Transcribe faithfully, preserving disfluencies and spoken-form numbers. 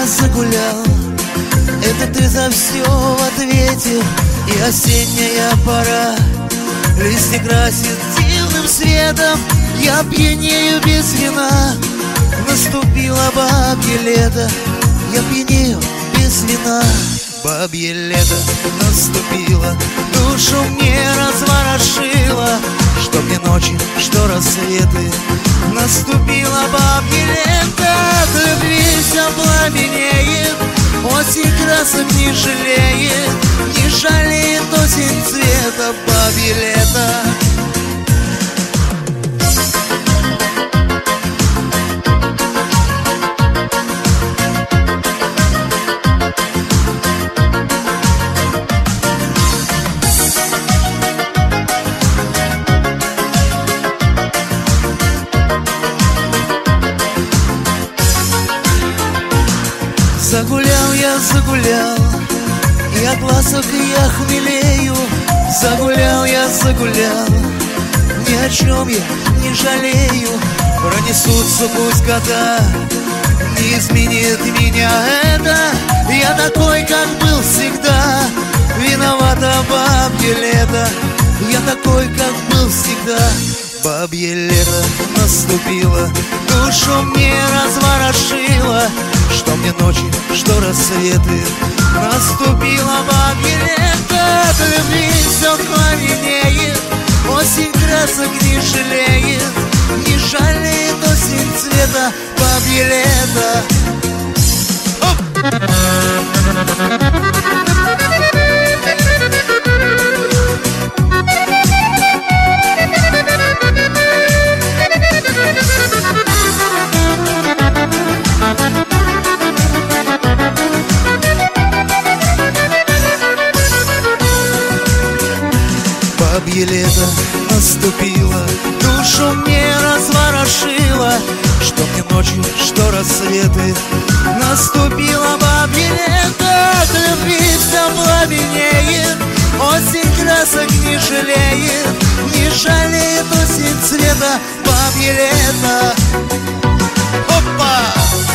загулял, это ты за все в ответе. И осенняя пора листья красит дивным светом. Я пьянею без вина, наступило бабье лето. Я пьянею без вина, бабье лето наступило, душу мне разворошило. Что мне ночи, что рассветы, наступило бабье лето. От любви все пламенеет, осень красок не жалеет, не жалеет осень цвета, бабье лето. Загулял я, загулял, и от ласок я хмелею. Загулял я, загулял, ни о чем я не жалею. Пронесутся пусть года, не изменит меня это. Я такой, как был всегда, виновата бабье лето. Я такой, как был всегда, бабье лето наступило, душу мне разворошило. Что мне ночи, что рассветы, наступило бабье лето. От любви все пламенеет, осень красок не жалеет, не жалеет осень цвета, бабье лето. Бабье лето наступило, душу мне разворошило. Что мне ночью, что рассветы, наступило бабье лето. От любви все пламенеет, осень красок не жалеет, не жалеет осень цвета, бабье лето. Опа!